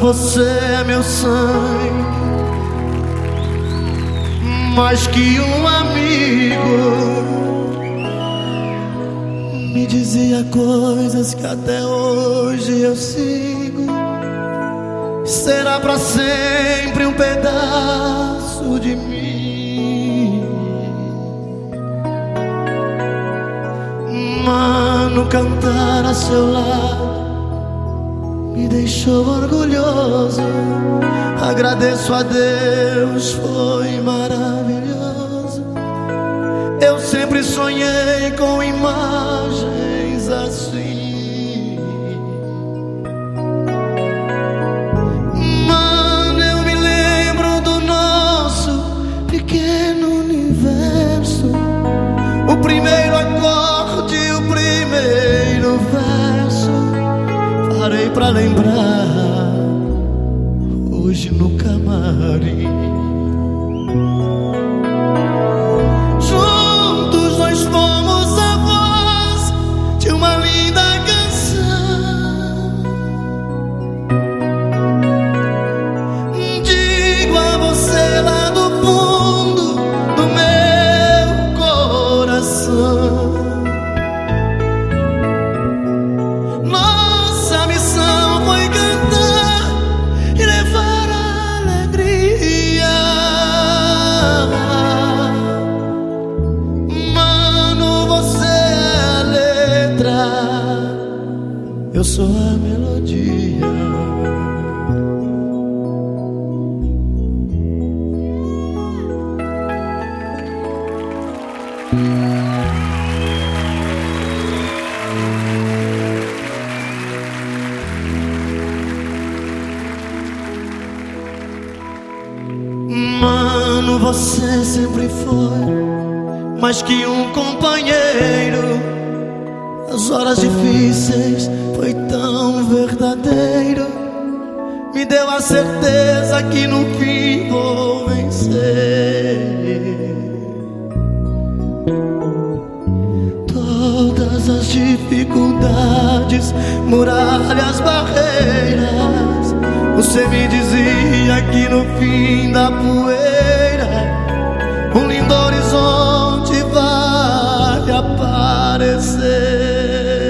você é meu sangue, mais que um amigo. Me dizia coisas que até hoje eu sigo. Será pra sempre um pedaço de mim. Mano, cantar a seu lado me deixou orgulhoso. Agradeço a Deus, foi maravilhoso. Eu sempre sonhei com imagens assim. Mano, eu me lembro do nosso pequeno universo. O primeiro acorde, o primeiro verso. Parei pra lembrar hoje no camarim. Juntos nós fomos a voz de uma linda canção. Digo a você lá do fundo do meu coração. Nossa missão foi cantar e levar alegria. Mano, você é a letra, eu sou a melodia. Mano, você sempre foi mais que um companheiro. As horas difíceis foi tão verdadeiro. Me deu a certeza que no fim vou vencer. Todas as dificuldades, muralhas, barreiras, você me dizia que no fim da poeira um lindo horizonte vai aparecer.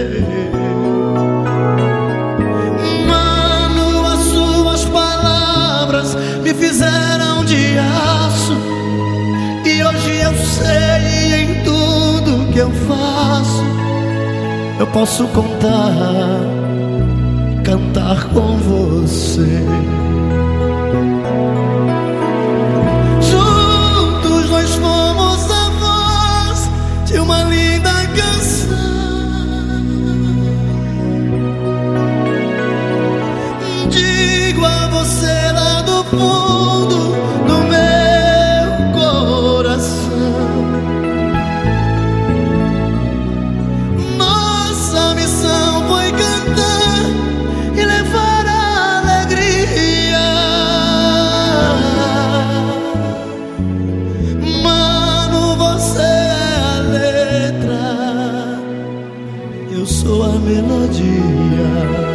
Mano, as suas palavras me fizeram de aço. E hoje eu sei, em tudo que eu faço eu posso contar, cantar com você. Juntos nós fomos a voz de uma linda canção. Digo a você lá do fundo do meu coração. Nossa missão foi cantar e levar alegria. Mano, você é a letra, eu sou a melodia.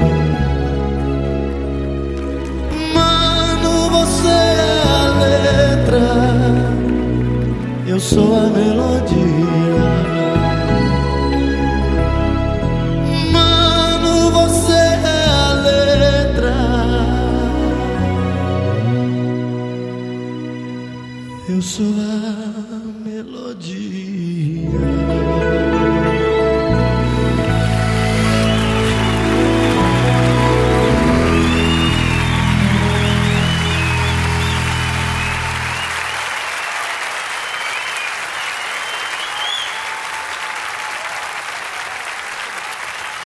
Mano, você é a letra, eu sou a melodia. Mano, você é a letra, eu sou a